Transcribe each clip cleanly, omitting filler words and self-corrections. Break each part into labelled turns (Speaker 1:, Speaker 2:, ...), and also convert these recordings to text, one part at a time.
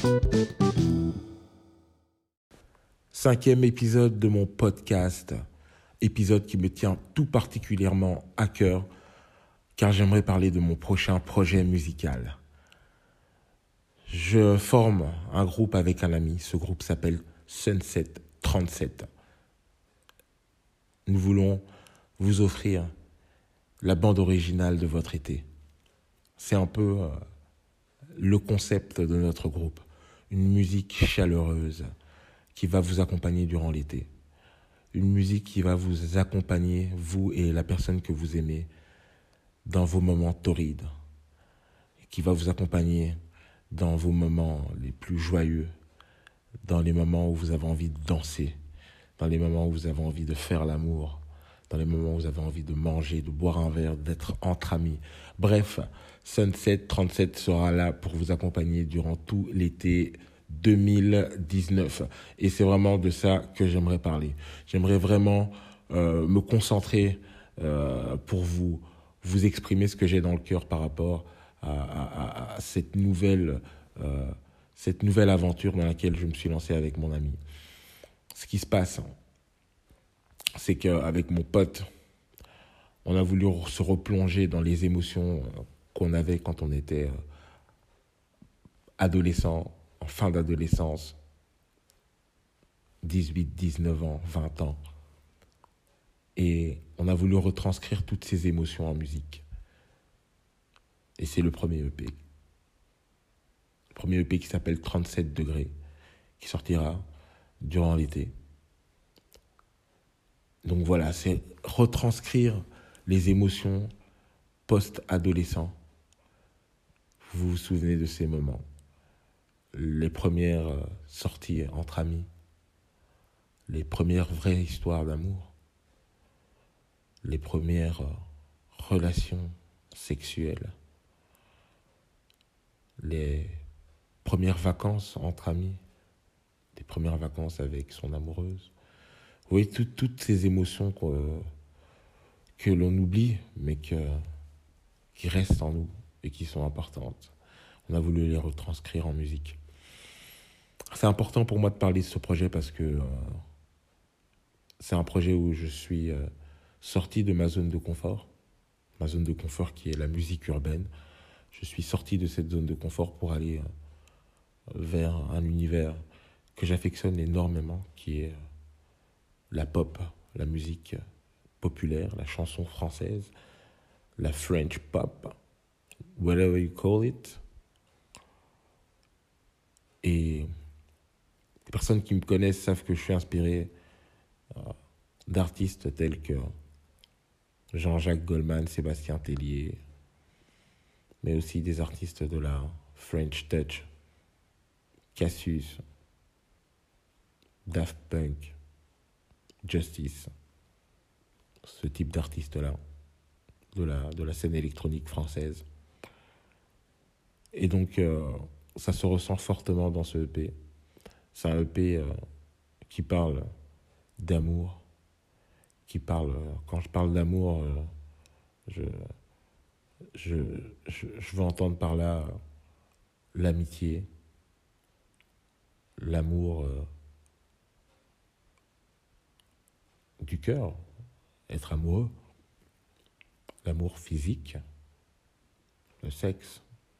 Speaker 1: Cinquième épisode de mon podcast, épisode qui me tient tout particulièrement à cœur, car j'aimerais parler de mon prochain projet musical. Je forme un groupe avec un ami, ce groupe s'appelle Sunset 37. Nous voulons vous offrir la bande originale de votre été. C'est un peu le concept de notre groupe, une musique chaleureuse qui va vous accompagner durant l'été. Une musique qui va vous accompagner, vous et la personne que vous aimez, dans vos moments torrides, qui va vous accompagner dans vos moments les plus joyeux, dans les moments où vous avez envie de danser, dans les moments où vous avez envie de faire l'amour, dans les moments où vous avez envie de manger, de boire un verre, d'être entre amis. Bref, Sunset 37 sera là pour vous accompagner durant tout l'été 2019. Et c'est vraiment de ça que j'aimerais parler. J'aimerais vraiment me concentrer pour vous exprimer ce que j'ai dans le cœur par rapport à cette nouvelle aventure dans laquelle je me suis lancé avec mon ami. Ce qui se passe, c'est qu'avec mon pote, on a voulu se replonger dans les émotions qu'on avait quand on était adolescent, en fin d'adolescence, 18, 19 ans, 20 ans. Et on a voulu retranscrire toutes ces émotions en musique. Et c'est le premier EP. Le premier EP qui s'appelle 37 degrés, qui sortira durant l'été. Donc voilà, c'est retranscrire les émotions post-adolescents. Vous vous souvenez de ces moments. Les premières sorties entre amis, les premières vraies histoires d'amour, les premières relations sexuelles, les premières vacances entre amis, les premières vacances avec son amoureuse. Vous voyez, toutes ces émotions que l'on oublie, mais qui restent en nous et qui sont importantes. On a voulu les retranscrire en musique. C'est important pour moi de parler de ce projet parce que c'est un projet où je suis sorti de ma zone de confort. Ma zone de confort qui est la musique urbaine. Je suis sorti de cette zone de confort pour aller vers un univers que j'affectionne énormément, qui est la pop, la musique populaire, la chanson française, la French pop, whatever you call it. Et les personnes qui me connaissent savent que je suis inspiré d'artistes tels que Jean-Jacques Goldman, Sébastien Tellier, mais aussi des artistes de la French Touch, Cassius, Daft Punk, Justice, ce type d'artistes-là, de la scène électronique française. Et donc, ça se ressent fortement dans ce EP. C'est un EP qui parle d'amour, quand je parle d'amour, je veux entendre par là l'amitié, l'amour du cœur, être amoureux, l'amour physique, le sexe.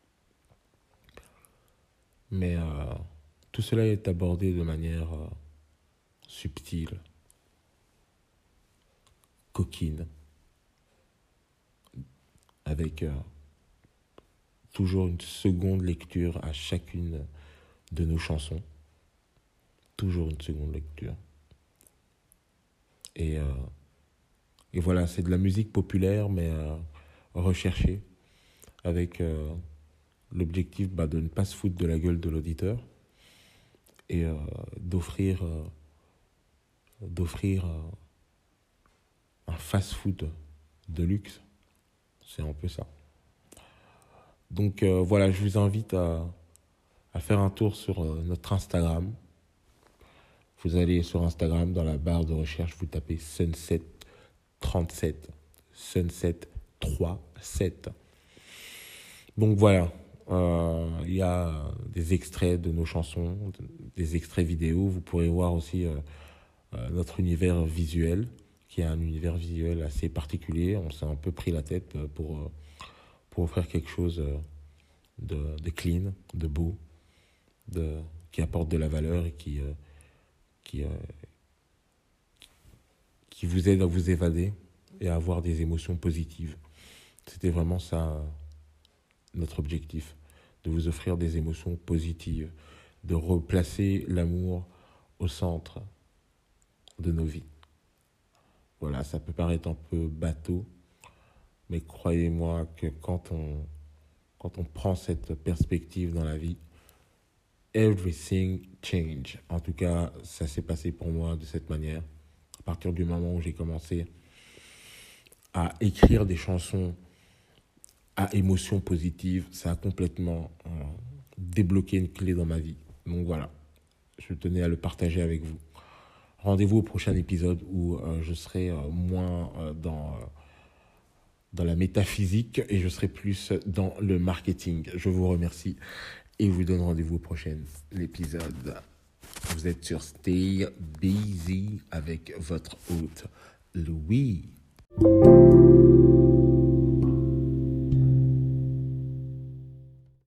Speaker 1: Mais tout cela est abordé de manière subtile, coquine, avec toujours une seconde lecture à chacune de nos chansons. Toujours une seconde lecture. Et voilà, c'est de la musique populaire, mais recherchée, avec l'objectif de ne pas se foutre de la gueule de l'auditeur et d'offrir un fast-food de luxe. C'est un peu ça. Donc voilà, je vous invite à faire un tour sur notre Instagram. Vous allez sur Instagram, dans la barre de recherche, vous tapez Sunset 37. Sunset 37. Donc voilà, Il y a des extraits de nos chansons, des extraits vidéo. Vous pourrez voir aussi notre univers visuel, qui est un univers visuel assez particulier. On s'est un peu pris la tête pour offrir quelque chose de clean, de beau, qui apporte de la valeur et qui vous aide à vous évader et à avoir des émotions positives. C'était vraiment ça, notre objectif, de vous offrir des émotions positives, de replacer l'amour au centre de nos vies. Voilà, ça peut paraître un peu bateau, mais croyez-moi que quand on prend cette perspective dans la vie, everything change. En tout cas, ça s'est passé pour moi de cette manière. À partir du moment où j'ai commencé à écrire des chansons à émotions positives, ça a complètement débloqué une clé dans ma vie. Donc voilà, je tenais à le partager avec vous. Rendez-vous au prochain épisode où je serai moins dans la métaphysique et je serai plus dans le marketing. Je vous remercie et vous donne rendez-vous au prochain épisode. Vous êtes sur Stay Busy avec votre hôte Louis.